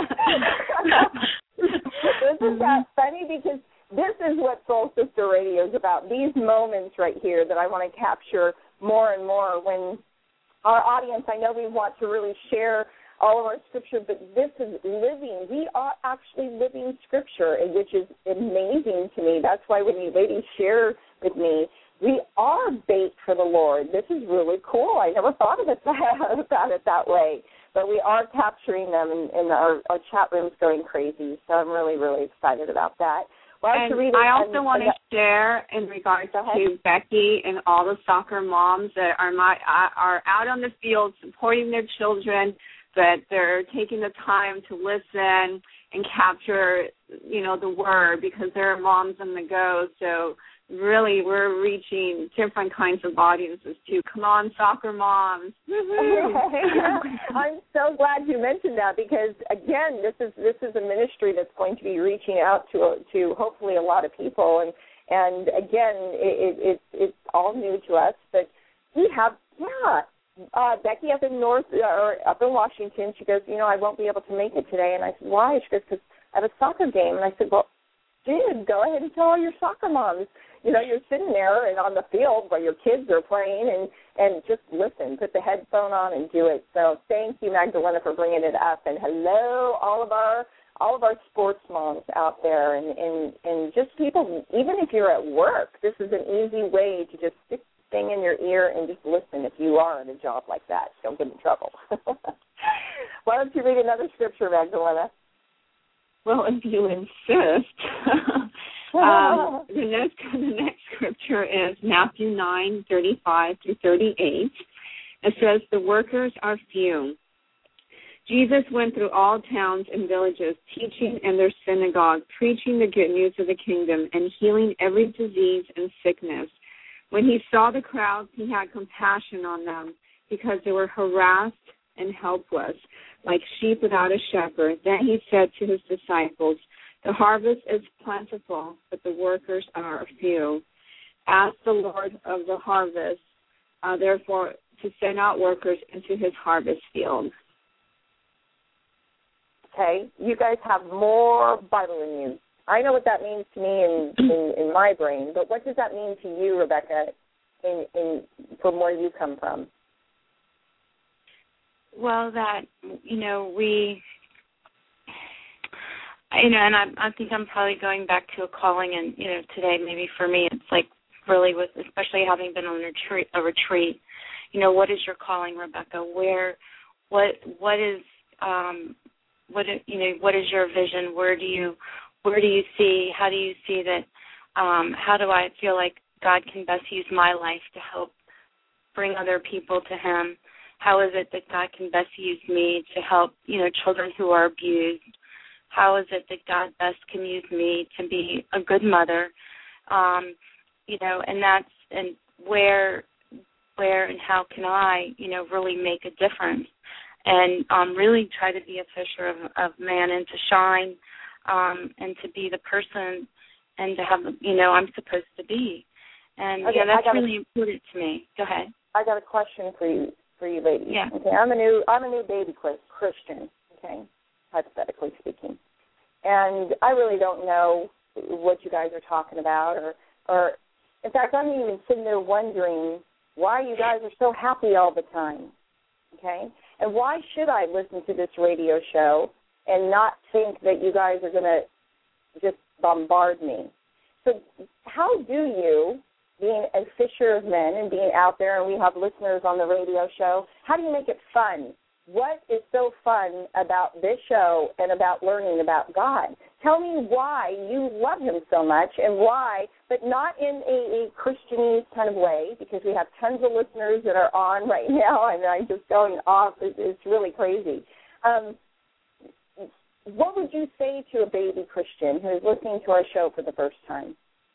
Isn't that funny? Because this is what Soul Sister Radio is about, these moments right here that I want to capture more and more when our audience, I know we want to really share all of our scripture, but this is living. We are actually living scripture, which is amazing to me. That's why when you ladies share with me, we are bait for the Lord. This is really cool. I never thought of it about it that way. But we are capturing them, and, and our, our chat room's going crazy. So I'm really, really excited about that. Well, and Sharita, I also and, want to share in regards to Becky and all the soccer moms that are my, are out on the field supporting their children, that they're taking the time to listen and capture, you know, the word, because there are moms on the go. So really, we're reaching different kinds of audiences too. Come on, soccer moms! I'm so glad you mentioned that, because again, this is this is a ministry that's going to be reaching out to to hopefully a lot of people, and and again, it, it, it's it's all new to us, but we have yeah. uh, Becky up in North or up in Washington, she goes, you know, I won't be able to make it today. And I said, why? She goes, because I have a soccer game. And I said, well, dude, go ahead and tell all your soccer moms. You know, you're sitting there and on the field while your kids are playing, and, and just listen. Put the headphone on and do it. So thank you, Magdalena, for bringing it up. And hello, all of our all of our sports moms out there, and, and, and just people, even if you're at work, this is an easy way to just stick the thing in your ear and just listen if you are in a job like that. Don't get in trouble. Why don't you read another scripture, Magdalena? Well, if you insist. um, the, next, the next scripture is Matthew nine, thirty-five through thirty-eight. It says, the workers are few. Jesus went through all towns and villages, teaching in their synagogue, preaching the good news of the kingdom, and healing every disease and sickness. When he saw the crowds, he had compassion on them because they were harassed and helpless, like sheep without a shepherd. Then he said to his disciples, the harvest is plentiful, but the workers are few. Ask the Lord of the harvest, uh, therefore, to send out workers into his harvest field. Okay, you guys have more Bible in you. I know what that means to me in, in, in my brain, but what does that mean to you, Rebecca, in, in from where you come from? Well, that, you know, we, you know, and I, I think I'm probably going back to a calling, and, you know, today maybe for me it's like really with, especially having been on a retreat, a retreat, you know, what is your calling, Rebecca? Where, what, what is, um, what, you know, what is your vision? Where do you, where do you see, how do you see that, um, how do I feel like God can best use my life to help bring other people to him? How is it that God can best use me to help, you know, children who are abused? How is it that God best can use me to be a good mother? Um, you know, and that's, and where, where and how can I, you know, really make a difference? And um, really try to be a fisher of, of man and to shine um, and to be the person and to have, you know, I'm supposed to be. And, okay, yeah, that's really a, important to me. Go ahead. I got a question for you, for you ladies. Yeah. Okay, I'm a new, I'm a new baby Christian, okay, hypothetically speaking. And I really don't know what you guys are talking about, or, or in fact, I'm even sitting there wondering why you guys are so happy all the time, okay? And why should I listen to this radio show and not think that you guys are going to just bombard me? So how do you, being a fisher of men and being out there, and we have listeners on the radio show, how do you make it fun? What is so fun about this show and about learning about God? Tell me why you love him so much, and why, but not in a, a Christianese kind of way, because we have tons of listeners that are on right now, and I'm just going off. It's really crazy. Um, what would you say to a baby Christian who is listening to our show for the first time?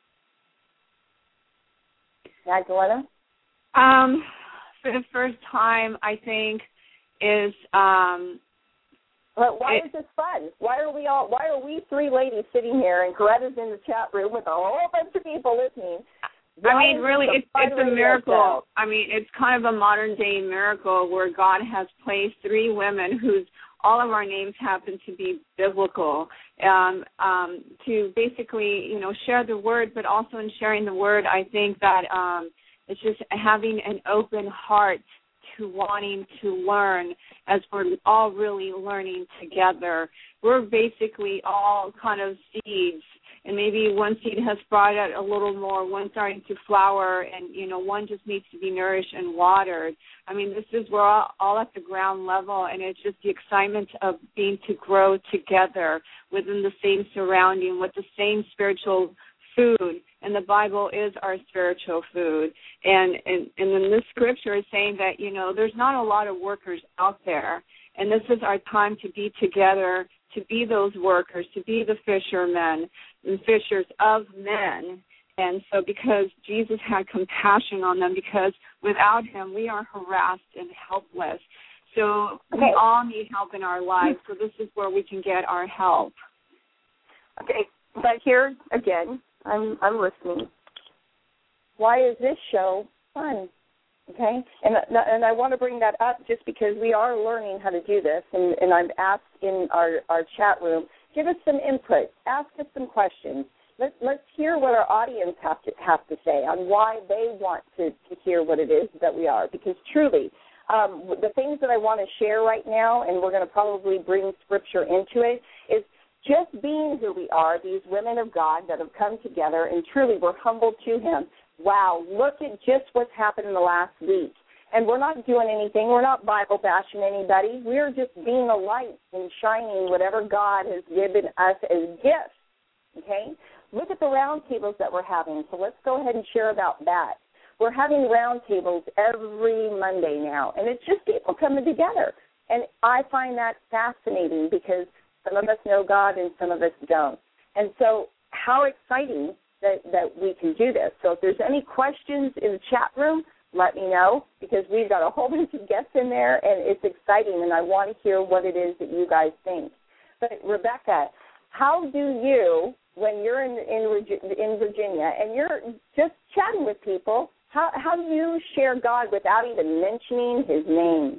Magdalena? Um, for the first time, I think, is um, But why it, is this fun? Why are we all? Why are we three ladies sitting here, and Coretta's in the chat room with a whole bunch of people listening? Why I mean, really, it's, it's a miracle. Show? I mean, it's kind of a modern-day miracle where God has placed three women whose all of our names happen to be biblical, um, um, to basically, you know, share the word, but also in sharing the word, I think that um, it's just having an open heart to wanting to learn as we're all really learning together. We're basically all kind of seeds, and maybe one seed has brought out a little more, one starting to flower, and, you know, one just needs to be nourished and watered. I mean, this is, we're all, all at the ground level, and it's just the excitement of being to grow together within the same surrounding with the same spiritual food, and the Bible is our spiritual food. And, and, and then this scripture is saying that, you know, there's not a lot of workers out there, and this is our time to be together, to be those workers, to be the fishermen and fishers of men. And so because Jesus had compassion on them, because without him we are harassed and helpless. So we all need help in our lives, so this is where we can get our help. Okay, but here again, I'm I'm listening. Why is this show fun? Okay, and and I want to bring that up just because we are learning how to do this, and, and I've asked in our, our chat room, give us some input, ask us some questions. Let's let's hear what our audience have to have to say on why they want to, to hear what it is that we are. Because truly, um, the things that I want to share right now, and we're going to probably bring Scripture into it, is just being who we are, these women of God that have come together, and truly we're humbled to Him. Wow, look at just what's happened in the last week. And we're not doing anything. We're not Bible bashing anybody. We're just being a light and shining whatever God has given us as gifts. Okay? Look at the round tables that we're having. So let's go ahead and share about that. We're having round tables every Monday now, and it's just people coming together. And I find that fascinating because some of us know God and some of us don't. And so how exciting that, that we can do this. So if there's any questions in the chat room, let me know, because we've got a whole bunch of guests in there, and it's exciting, and I want to hear what it is that you guys think. But, Rebecca, how do you, when you're in in, in Virginia and you're just chatting with people, how, how do you share God without even mentioning His name?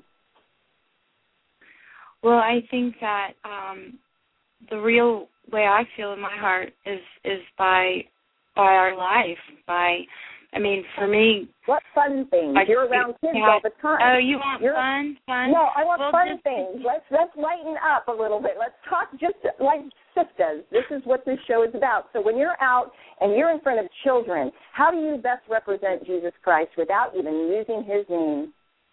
Well, I think that um, the real way I feel in my heart is is by by our life, by, I mean, for me. What fun things? I, You're around kids yeah. all the time. Oh, you want You're, fun? Fun? No, I want well, fun just, things. Let's let's lighten up a little bit. Let's talk just like Sif does. This is what this show is about. So when you're out and you're in front of children, how do you best represent Jesus Christ without even using His name?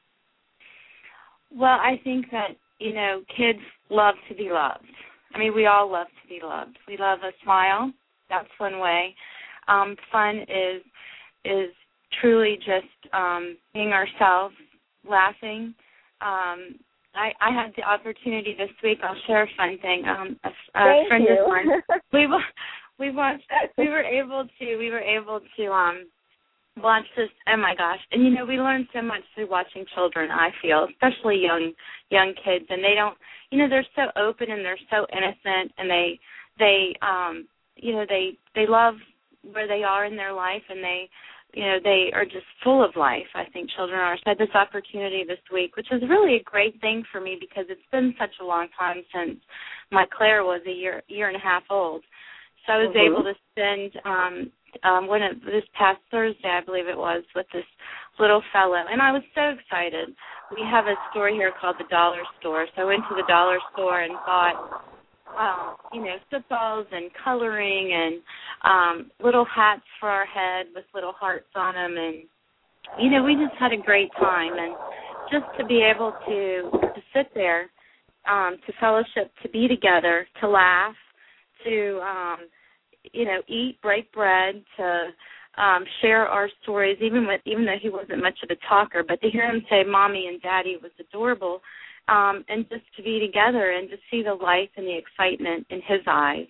Well, I think that, you know, kids love to be loved. I mean, we all love to be loved. We love a smile. That's one way. Um, fun is is truly just um, being ourselves, laughing. Um, I, I had the opportunity this week. I'll share a fun thing. Um, a, a Thank friend you. of mine. We we watched. We were able to. We were able to um, watch this. Oh my gosh! And you know, we learn so much through watching children. I feel, especially young young kids, and they don't. You know, they're so open and they're so innocent, and they they um, you know they they love where they are in their life, and they, you know, they are just full of life. I think children are. So I had this opportunity this week, which is really a great thing for me because it's been such a long time since my Claire was a year, year and a half old. So I was mm-hmm. able to spend um, um, when it, this past Thursday, I believe it was, with this little fellow, and I was so excited. We have a store here called the Dollar Store, so I went to the Dollar Store and bought Um, you know, footballs and coloring and um, little hats for our head with little hearts on them. And, you know, we just had a great time. And just to be able to, to sit there, um, to fellowship, to be together, to laugh, to, um, you know, eat, break bread, to um, share our stories, even with, even though he wasn't much of a talker, but to hear him say Mommy and Daddy was adorable. Um, and just to be together and to see the life and the excitement in his eyes.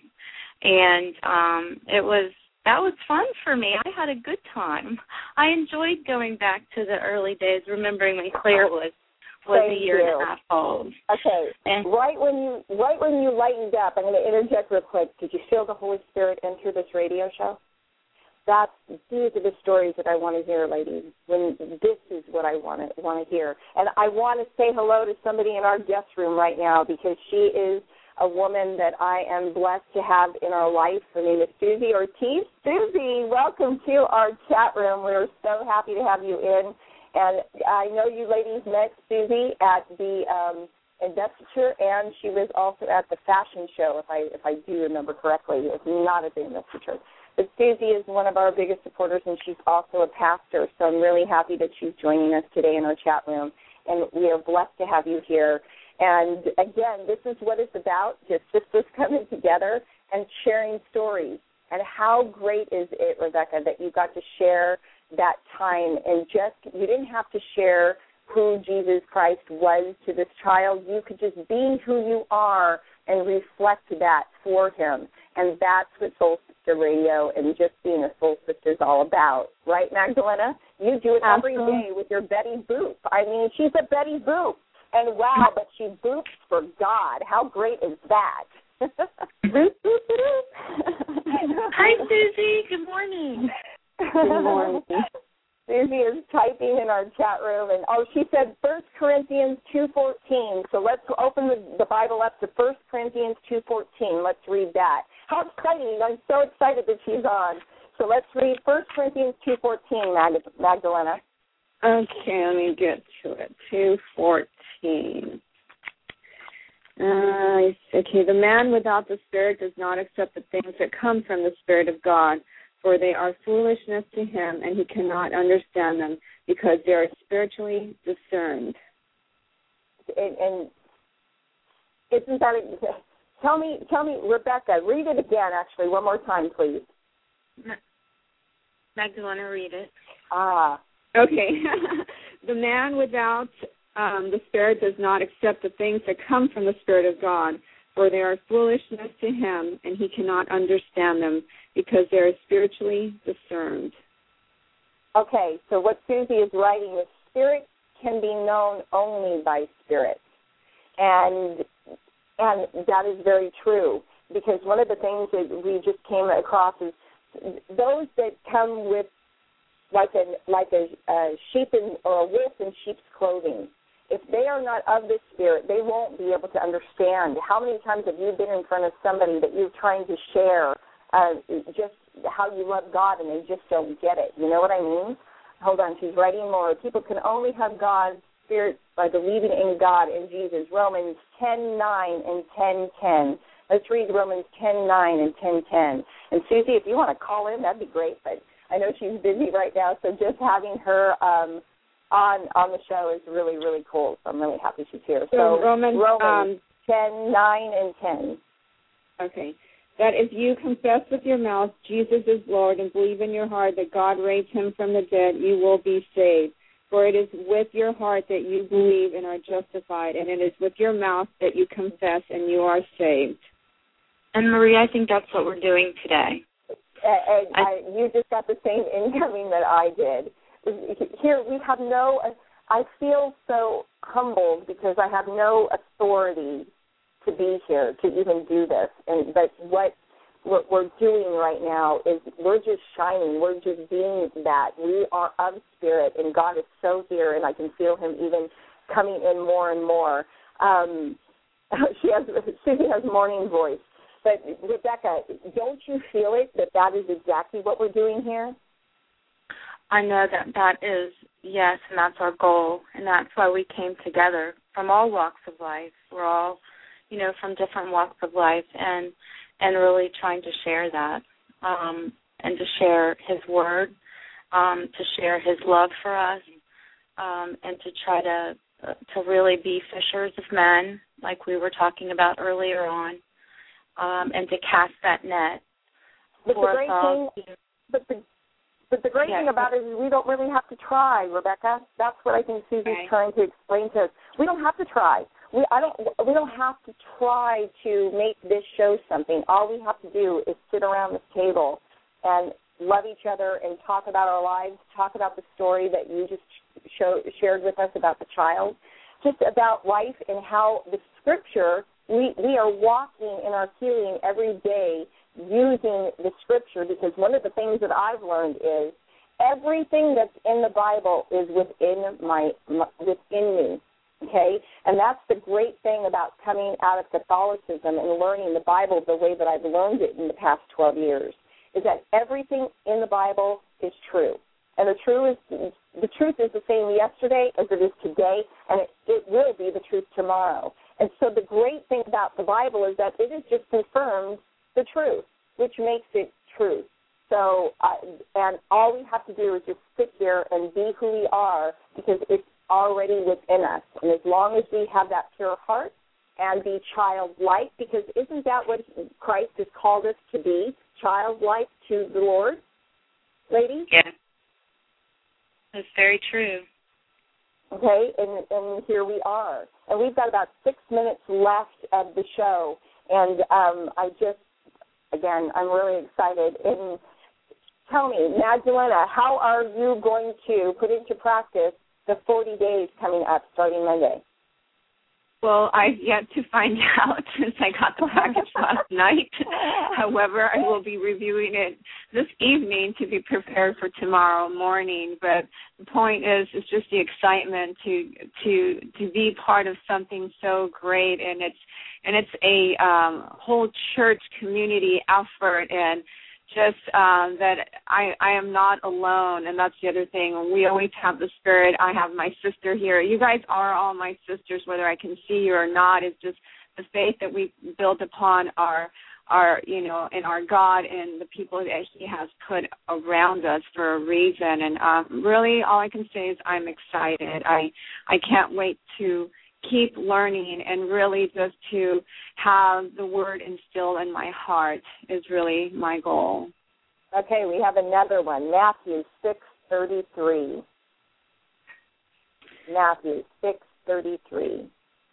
And um, it was, that was fun for me. I had a good time. I enjoyed going back to the early days, remembering when Claire was, was Thank a year you. and a half old. Okay, and right when you right when you lightened up, I'm going to interject real quick. Did you feel the Holy Spirit enter this radio show? That's, these are the stories that I want to hear, ladies. When this is what I want to want to hear, and I want to say hello to somebody in our guest room right now because she is a woman that I am blessed to have in our life. Her name is Susie Ortiz. Susie, welcome to our chat room. We're so happy to have you in, and I know you ladies met Susie at the um, investiture, and she was also at the fashion show, if I if I do remember correctly. It was not at the investiture. But Susie is one of our biggest supporters, and she's also a pastor, so I'm really happy that she's joining us today in our chat room, and we are blessed to have you here. And, again, this is what it's about, just sisters coming together and sharing stories. And how great is it, Rebecca, that you got to share that time and just, you didn't have to share who Jesus Christ was to this child. You could just be who you are and reflect that for him. And that's what Soul Sister Radio and just being a Soul Sister is all about. Right, Magdalena? You do it every Absolutely. day with your Betty Boop. I mean, she's a Betty Boop. And wow, but she boops for God. How great is that? Boop, boop, boop. Hi, Susie. Good morning. Good morning. Susie is typing in our chat room, and oh, she said First Corinthians two fourteen. So let's open the, the Bible up to First Corinthians two fourteen. Let's read that. How exciting! I'm so excited that she's on. So let's read First Corinthians two fourteen, Mag- Magdalena. Okay, let me get to it. two fourteen. Uh, okay, the man without the Spirit does not accept the things that come from the Spirit of God, for they are foolishness to him, and he cannot understand them, because they are spiritually discerned. And, and isn't that a, tell me, tell me, Rebecca, read it again, actually, one more time, please. Magdalena, read it. Ah. Okay. The man without um, the Spirit does not accept the things that come from the Spirit of God, for they are foolishness to him, and he cannot understand them, because they are spiritually discerned. Okay, so what Susie is writing is Spirit can be known only by Spirit. And and that is very true, because one of the things that we just came across is those that come with like a like a, a sheep in, or a wolf in sheep's clothing. If they are not of the Spirit, they won't be able to understand. How many times have you been in front of somebody that you're trying to share uh, just how you love God, and they just don't get it? You know what I mean? Hold on, she's writing more. People can only have God's Spirit by believing in God and Jesus. Romans ten nine and ten ten. Let's read Romans ten nine and ten ten. And Susie, if you want to call in, that'd be great. But I know she's busy right now, so just having her um, on on the show is really, really cool. So I'm really happy she's here. So, so Romans, Romans um, ten nine and ten. Okay. That if you confess with your mouth Jesus is Lord and believe in your heart that God raised him from the dead, you will be saved. For it is with your heart that you believe and are justified, and it is with your mouth that you confess and you are saved. And Maria, I think that's what we're doing today. And I, I, you just got the same incoming that I did. Here we have no, I feel so humbled because I have no authority to be here, to even do this. And but what what we're doing right now is we're just shining. We're just being that. We are of Spirit, and God is so here, and I can feel him even coming in more and more. Um, she has, Susie has morning voice. But, Rebecca, don't you feel it, that that is exactly what we're doing here? I know that that is, yes, and that's our goal, and that's why we came together from all walks of life. We're all, you know, from different walks of life, and and really trying to share that, um, and to share his word, um, to share his love for us, um, and to try to uh, to really be fishers of men, like we were talking about earlier on, um, and to cast that net but for the great us all. Thing, but the But the great yes. thing about it is we don't really have to try, Rebecca. That's what I think Susie's right. trying to explain to us. We don't have to try. We I don't. We don't have to try to make this show something. All we have to do is sit around this table and love each other and talk about our lives, talk about the story that you just show, shared with us about the child, just about life and how the Scripture, we, we are walking in our healing every day using the Scripture, because one of the things that I've learned is everything that's in the Bible is within my, my within me, okay? And that's the great thing about coming out of Catholicism and learning the Bible the way that I've learned it in the past twelve years, is that everything in the Bible is true. And the truth is, the truth is the same yesterday as it is today, and it, it will be the truth tomorrow. And so the great thing about the Bible is that it is just confirmed the truth, which makes it true. So, uh, and all we have to do is just sit here and be who we are, because it's already within us. And as long as we have that pure heart and be childlike, because isn't that what Christ has called us to be, childlike to the Lord, ladies? Yeah, that's very true. Okay, and, and here we are. And we've got about six minutes left of the show, and um, I just, Again, I'm really excited. And tell me, Magdalena, how are you going to put into practice the forty days coming up starting Monday? Well, I've yet to find out since I got the package last night. However, I will be reviewing it this evening to be prepared for tomorrow morning. But the point is, it's just the excitement to to to be part of something so great, and it's and it's a um, whole church community effort, and just um, that I, I am not alone, and that's the other thing. We always have the spirit. I have my sister here. You guys are all my sisters, whether I can see you or not. It's just the faith that we built upon our, our, you know, in our God and the people that He has put around us for a reason. And um, really, all I can say is I'm excited. I, I can't wait to keep learning, and really just to have the word instilled in my heart is really my goal. Okay, we have another one, Matthew six thirty-three. Matthew six thirty-three.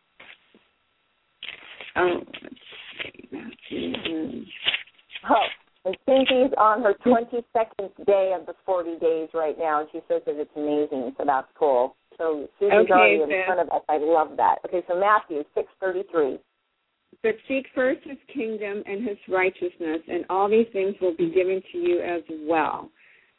Oh, let's see, Matthew. Oh, and Cynthia's on her twenty-second day of the forty days right now, and she says that it's amazing, so that's cool. So Susie's okay, already in then. front of us. I love that. Okay, so Matthew six thirty-three. But seek first His kingdom and His righteousness, and all these things will be given to you as well.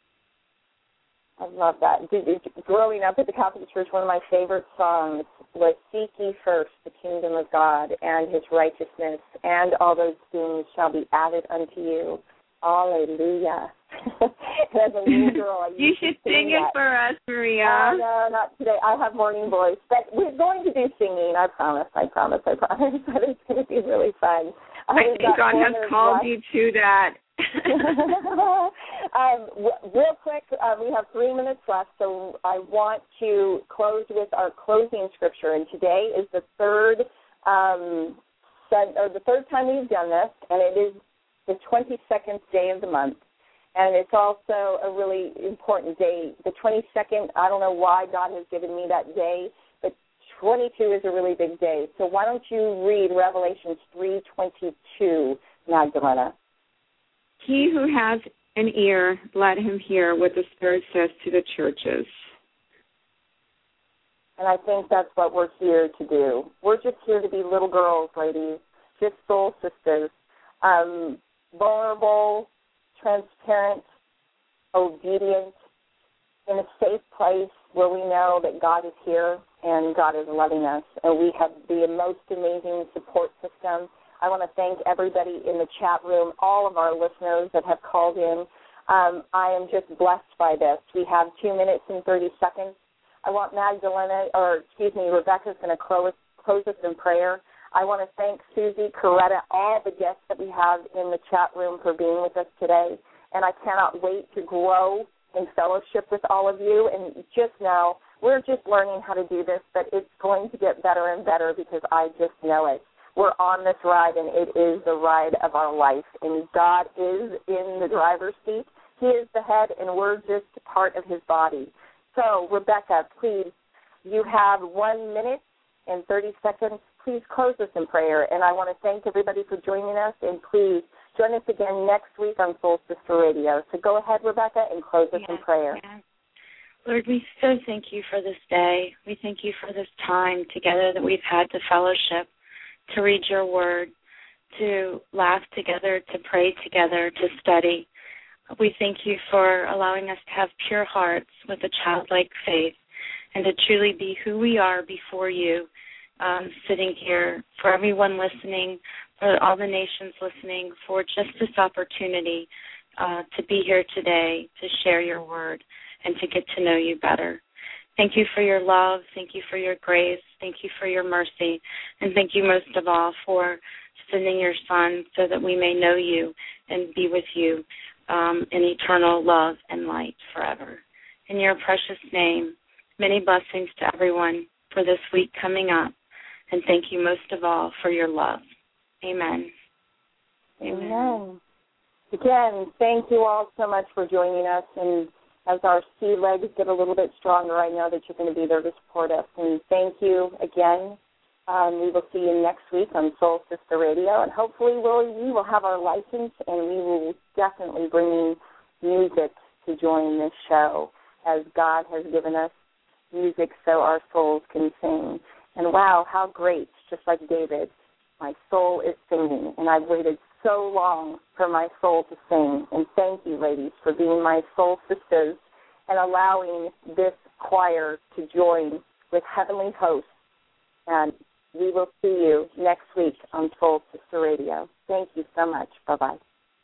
I love that. Did, did, growing up at the Catholic Church, one of my favorite songs was "Seek ye first the kingdom of God and His righteousness, and all those things shall be added unto you." Hallelujah. As a little girl, I you should sing, sing it that. for us, Maria. Oh, no, not today. I have morning voice. But we're going to do singing. I promise. I promise. I promise. But it's going to be really fun. I think God has called left. you to that. um, w- real quick, uh, we have three minutes left, so I want to close with our closing scripture. And today is the third, um, set, or the third time we've done this, and it is the twenty-second day of the month. And it's also a really important day. The twenty-second, I don't know why God has given me that day, but twenty-two is a really big day. So why don't you read Revelations three twenty-two, Magdalena? He who has an ear, let him hear what the Spirit says to the churches. And I think that's what we're here to do. We're just here to be little girls, ladies, just soul sisters, um, vulnerable, transparent, obedient, in a safe place where we know that God is here and God is loving us. And we have the most amazing support system. I want to thank everybody in the chat room, all of our listeners that have called in. Um, I am just blessed by this. We have two minutes and thirty seconds. I want Magdalena, or excuse me, Rebecca's going to close, close us in prayer. I want to thank Susie, Coretta, all the guests that we have in the chat room for being with us today. And I cannot wait to grow in fellowship with all of you. And just now, we're just learning how to do this, but it's going to get better and better because I just know it. We're on this ride, and it is the ride of our life. And God is in the driver's seat. He is the head, and we're just part of His body. So, Rebecca, please, you have one minute and thirty seconds. Please close us in prayer. And I want to thank everybody for joining us, and please join us again next week on Soul Sister Radio. So go ahead, Rebecca, and close us yes, in prayer. Yes. Lord, we so thank you for this day. We thank you for this time together that we've had to fellowship, to read your word, to laugh together, to pray together, to study. We thank you for allowing us to have pure hearts with a childlike faith and to truly be who we are before you, um, sitting here, for everyone listening, for all the nations listening, for just this opportunity uh, to be here today, to share your word, and to get to know you better. Thank you for your love. Thank you for your grace. Thank you for your mercy. And thank you most of all for sending your Son so that we may know you and be with you um, in eternal love and light forever. In your precious name, many blessings to everyone for this week coming up. And thank you most of all for your love. Amen. Amen. Amen. Again, thank you all so much for joining us. And as our sea legs get a little bit stronger, I know that you're going to be there to support us. And thank you again. Um, we will see you next week on Soul Sister Radio. And hopefully we'll, we will have our license, and we will definitely bring in music to join this show, as God has given us music so our souls can sing. And wow, how great just like David. My soul is singing, and I've waited so long for my soul to sing. And thank you, ladies, for being my soul sisters and allowing this choir to join with heavenly hosts. And we will see you next week on Soul Sister Radio. Thank you so much. Bye-bye.